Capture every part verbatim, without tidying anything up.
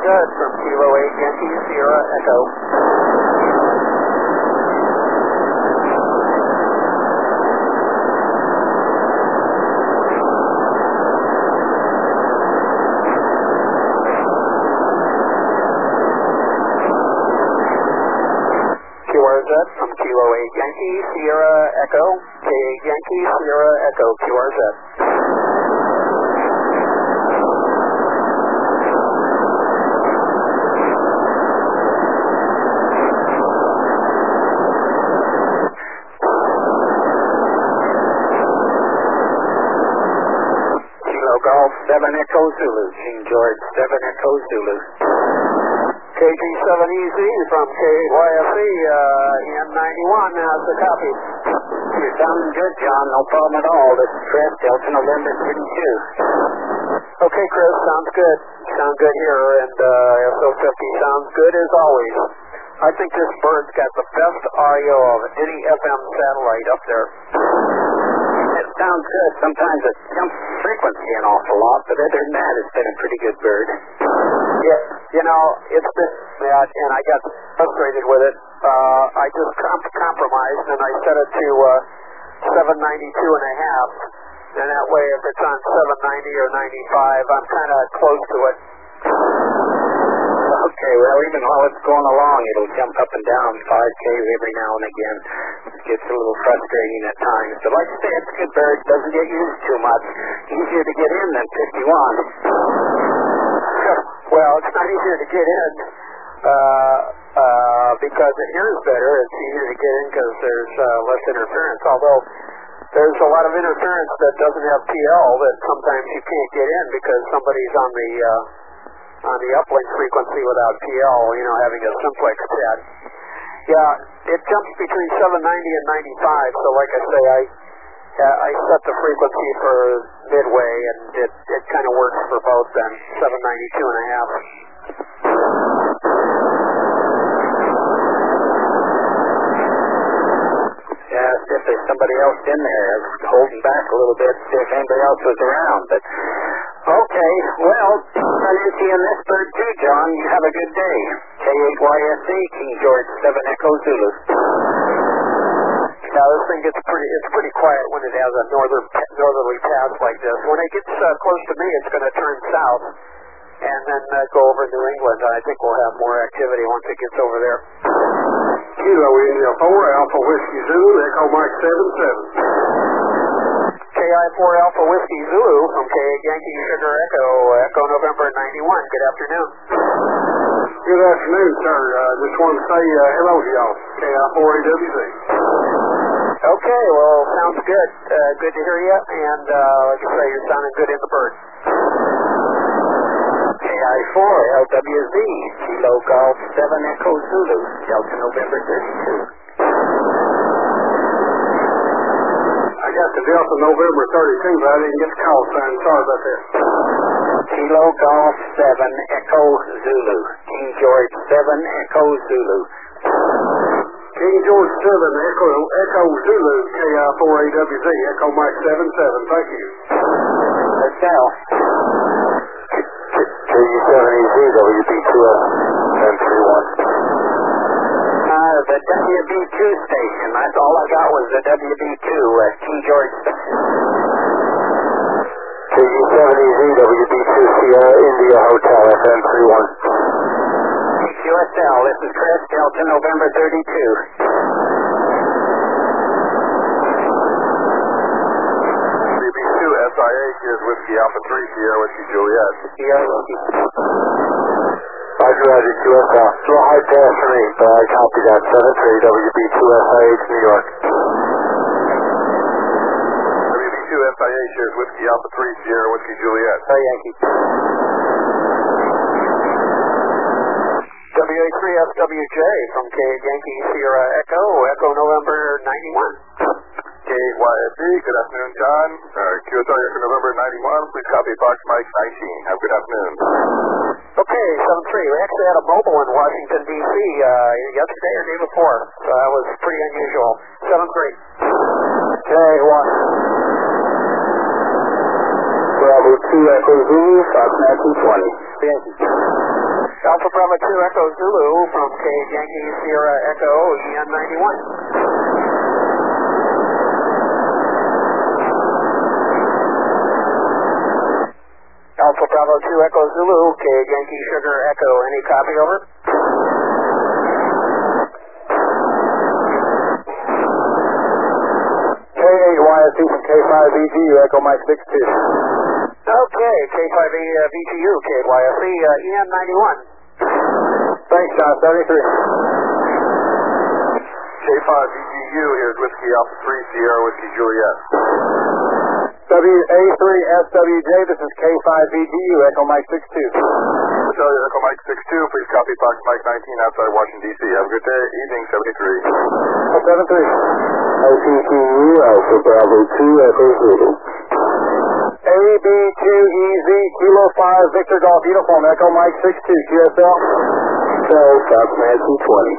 good from Kilo eight Yankee Sierra Echo. Q R Z from Kilo eight Yankee Sierra Echo. K eight Yankee Sierra Echo, Q R Z. Golf seven Echo Zulu, King George seven Echo Zulu. K G seven E Z from K eight Y S E uh, in ninety-one has the copy. You're sounding good, John. No problem at all. This is Chris, Delta November thirty-two. Okay, Chris, sounds good. Sound good here, and uh, S O fifty sounds good as always. I think this bird's got the best audio of any F M satellite up there. It sounds good. Sometimes it jumps frequency an awful lot, but other than that, it's been a pretty good bird. Yeah, you know, it's been bad, and I got frustrated with it. Uh, I just comp- compromised, and I set it to uh, seven ninety-two and a half, and that way if it's on seven ninety or ninety-five, I'm kind of close to it. Okay, well, even while it's going along, it'll jump up and down five K every now and again. It gets a little frustrating at times. But like I say, it's a good bird. Doesn't get used too much. Easier to get in than fifty-one. Well, it's not easier to get in uh, uh, because it hears better. It's easier to get in because there's uh, less interference, although there's a lot of interference that doesn't have P L that sometimes you can't get in because somebody's on the... Uh, on the uplink frequency without P L, you know, having a simplex pad. Yeah, it jumps between seven ninety and ninety-five, so like I say, I uh, I set the frequency for midway, and it, it kind of works for both then, seven ninety-two and a half. Yeah, if there's somebody else in there, I was holding back a little bit to see if anybody else was around, but okay, well, I'm seeing this bird too, John. You have a good day. K eight Y S E, King George seven Echo Zulu. Now this thing gets pretty, it's pretty quiet when it has a northern, northerly path like this. When it gets uh, close to me, it's going to turn south and then uh, go over New England. I think we'll have more activity once it gets over there. Kilo India four, Alpha Whiskey Zulu, Echo Mike seven seven. K I four Alpha Whiskey Zulu from K eight Yankee Sugar Echo, Echo November ninety-one. Good afternoon. Good afternoon, sir. Uh, just wanted to say uh, hello to y'all. K I four A W Z. Okay, well, sounds good. Uh, good to hear you, and uh, like I say, you're sounding good in the bird. K I four L W Z, Kilo Golf seven Echo Zulu, Delta November thirty-two. I got the Delta November thirty-two, but I didn't get the call sign. Sorry about that. Kilo Golf seven Echo Zulu, King George seven Echo Zulu. King George seven Echo Echo Zulu, K I four A W Z, Echo Mike seven seven. Thank you. That's now. K G seven E Z, W B two S ten three one. Uh, the W B two station. That's all I got was the W B two, uh, King George. K G seven E Z, W B two Sierra India Hotel, F M three one. Q S L, this is Chris, Delta November thirty-two. W B two S I A, here's Whiskey Alpha three, Sierra Whiskey Juliet. Sierra Whiskey. Roger, Roger, Q S L. It's a little high pass for me, but I copy that. seven three, W B two S I H, New York. W B two S I H, here's Whiskey Alpha three, Sierra Whiskey Juliet. Oh, Yankee. W A three S W J from K eight Yankee Sierra Echo, Echo November ninety-one. K eight Y S E, good afternoon, John. Uh, Q S L Echo November ninety-one, please copy Fox Mike nineteen. Have a good afternoon. Okay, seven three. We actually had a mobile in Washington, D C uh, yesterday or day before, so that was pretty unusual. seven three. K one. Bravo two Echo Zulu, Fox nineteen twenty. Yankee. Alpha Bravo two Echo Zulu from K Yankee Sierra Echo E N ninety-one. Alpha Bravo two Echo Zulu, K Yankee Sugar Echo, any copy, over? K eight Y S E from K five V G U, Echo Mike six two. Okay, K five V G U, K Y S E, uh, E N ninety-one. Thanks, John, seventy-three. K five V G U, here's Whiskey Alpha three Sierra Whiskey Juliet. W A three S W J, this is K five V G U, Echo Mike six two. Battalion Echo Mike six two, please copy Fox Mike nineteen outside Washington, D C. Have a good day. Evening, seventy-three. seventy-three. I P T U, Alpha Bravo two Echo Zulu. A B two E Z, Kilo five, Victor Golf Uniform, Echo Mike six two, Q S L. Cell, Fox Nancy twenty.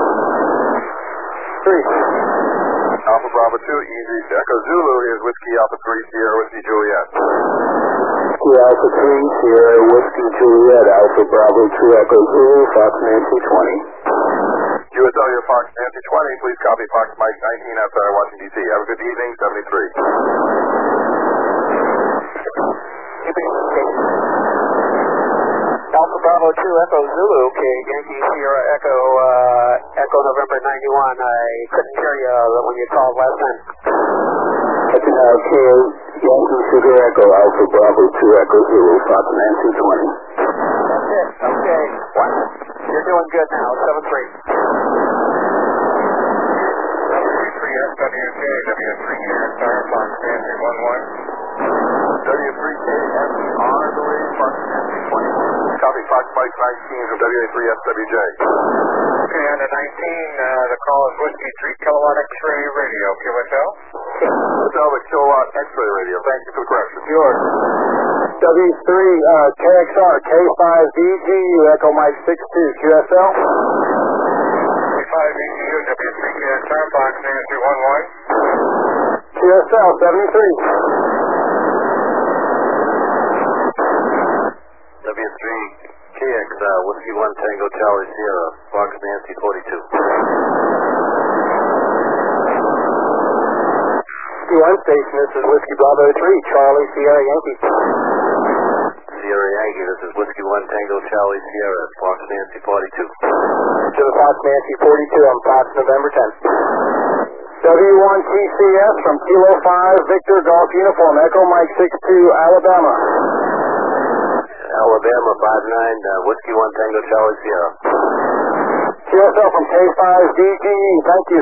three. Alpha Bravo two, Easy Echo Zulu, here's Whiskey Alpha three Sierra Whiskey Juliet. Whiskey Alpha three Sierra Whiskey Juliet, Alpha Bravo two Echo Zulu, Fox Nancy twenty. U S L, your Fox Nancy twenty, please copy Fox Mike nineteen outside Washington, D C. Have a good evening, seventy-three. Alpha Bravo two Echo Zulu, K Yankee Sierra Echo, uh, Echo November ninety-one. I couldn't hear you when you called last time. Uh, K Yankee Sugar Echo, Alpha Bravo two Echo Zulu, Fox Nancy twenty. That's it. Okay. What? You're doing good now. seven three. W three S W J, W three K S R, Fox Nancy one one. W three K S R, the way, Fox Nancy twenty. Copy Fox Mike nineteen from W A three S W J. Okay, on the nineteen, uh, the call is Whiskey three Kilowatt X-ray radio, Q S L. Q S L, the Kilowatt X-ray radio. Thank you for the correction. Yours. W three, uh, K X R, K five V G U, Echo Mike six two, Q S L. K five V G U, W three K S R, Fox Nancy one one. Q S L, seventy-three. W three K X, uh, Whiskey one Tango Charlie Sierra, Fox Nancy forty-two. one station, this is Whiskey Bravo three, Charlie Sierra Yankee. Sierra Yankee, this is Whiskey one Tango Charlie Sierra, Fox Nancy forty-two. To the Fox Nancy forty-two on Fox November tenth. W one T C S from Kilo five, Victor Golf Uniform, Echo Mike six two, Alabama. Alabama five nine, uh, Whiskey one Tango Charlie Sierra. Q S L from K five D G E, thank you.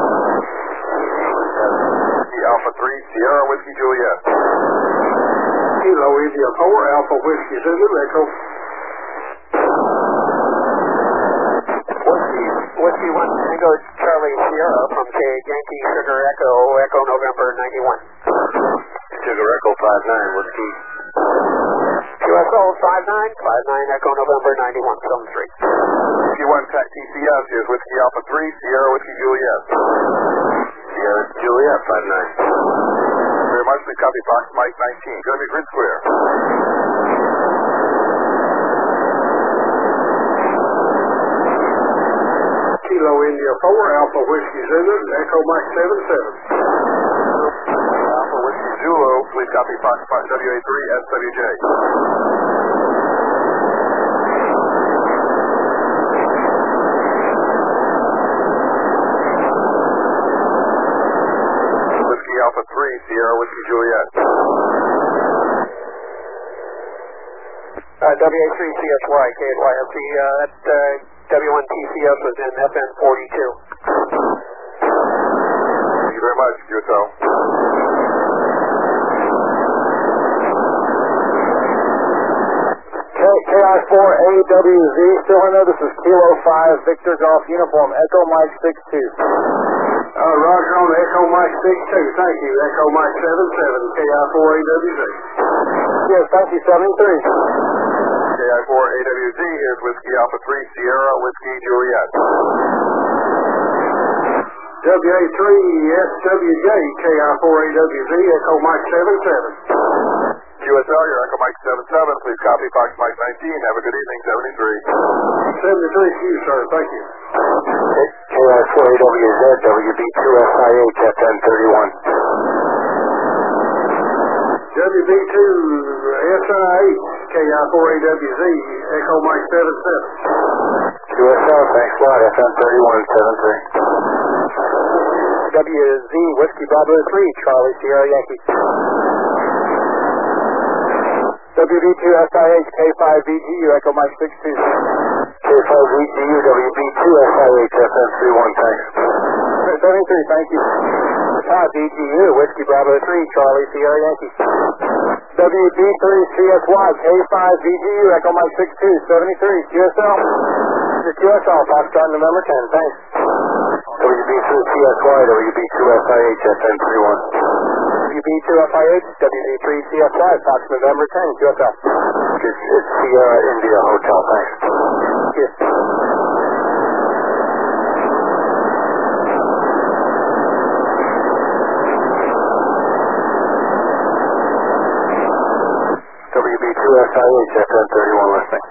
Alpha three Sierra Whiskey Juliet. Kilo India four, Alpha Whiskey Zulu, Echo. Whiskey, Whiskey one Tango Charlie Sierra from K Yankee Sugar Echo, Echo November ninety-one. Sugar Echo five nine, Whiskey. Q S O five nine, five nine Echo November ninety-one, seven three. Whiskey one T C S, here's Whiskey Alpha three Sierra Whiskey Juliet. Sierra Juliet five nine. Very much, we copy Fox Mike nineteen. Gonna be grid square. Kilo India four, Alpha Whiskey Zulu, Echo Mike seven seven. Alpha Whiskey Zulu, please copy Fox Mike W A three S W J. Whiskey Alpha three Sierra Whiskey Juliet. Uh, W A three C S Y, K Y S E, uh, that uh, W one T C S was in F N forty-two. Thank you very much, Q S L. K I four A W Z, still in there, this is Kilo five, Victor Golf Uniform, Echo Mike six two. Uh, Roger on Echo Mike six two, thank you. Echo Mike seven seven, K I four A W Z. Yes, thank you, seventy-three. K I four A W Z, here's Whiskey Alpha three Sierra Whiskey Juliet. W A three S W J, K I four A W Z, Echo Mike seven seven. Q Q S L, your Echo Mike seven seven. Please copy Fox Mike nineteen. Have a good evening, seventy-three. seventy-three to you, sir. Thank you. K I four A W Z, W B two S I H, F N thirty-one. W B two S I H, K I four A W Z, Echo Mike seven seven. Q S L, thanks a lot, F N thirty-one, seven three. W Z, Whiskey Bravo three, Charlie Sierra Yankee. W B two S I H, K five V G U, Echo Mike six two. K five V G U, W B two S I H, F N thirty-one, thanks. seventy-three, thank you. Todd, V G U, Whiskey Bravo three, Charlie Sierra Yankee. W B three C S Y, K five V G U, Echo Mike six two, seventy-three, Q S L. Your Q S L, Foxtrot November ten, thanks. W B three C S Y, W B two S I H, F N thirty-one. W B two S I H, W B three C S Y, Fox November ten, Q S L. It's, it's Sierra India Hotel, thanks. Thank you. W B two S I H, F N thirty-one, listening.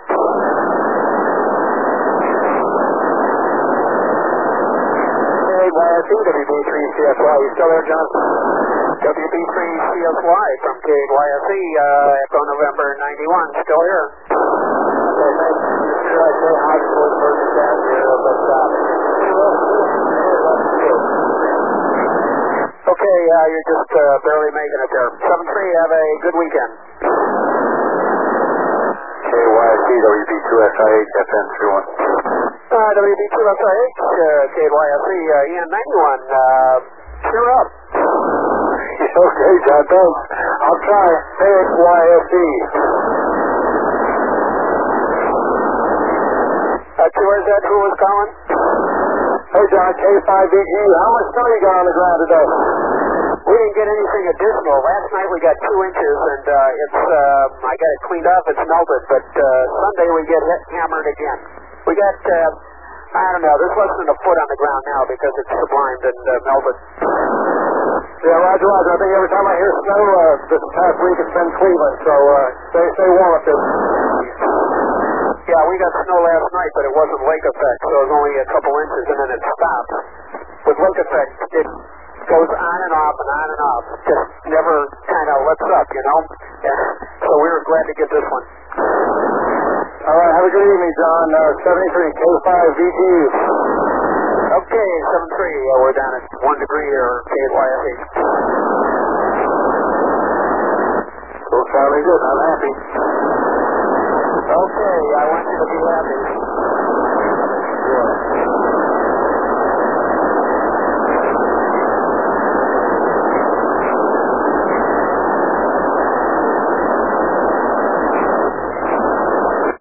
Y S E, W B three C S Y, you still there, John? W B three C S Y from K Y S E, uh, Echo November ninety-one, still here. Okay, thanks. You're sure I say Hodgeport versus down here, but, uh, okay, uh, you're just, uh, barely making it there. seven three, have a good weekend. K Y S E, W B two S I H, F N thirty-one. Uh, W B two S I H, uh, K Y S E, uh, E N ninety-one, uh, cheer up. Okay, John, thanks. I'll try. K Y S E. Uh, Q R Z, who was calling? Hey, John, K five V G, how much snow you got on the ground today? We didn't get anything additional. Last night we got two inches, and uh, it's uh, I got it cleaned up. It's melted, but uh, Sunday we get hit, hammered again. We got, uh, I don't know, there's less than a foot on the ground now because it's sublimed and uh, melted. Yeah, Roger, Roger. I think every time I hear snow, uh, this past week it's been Cleveland, so uh, stay, stay warm up there. Yeah, we got snow last night, but it wasn't lake effect, so it was only a couple inches, and then it stopped. With lake effect, it goes on and off and on and off. Just never kind of lets up, you know? And so we were glad to get this one. All right, have a good evening, John. Uh, seventy-three, K five V G U. Okay, seven three, uh, we're down at one degree here, K Y S E. Still sounding good. I'm happy. Okay, I want you to be happy.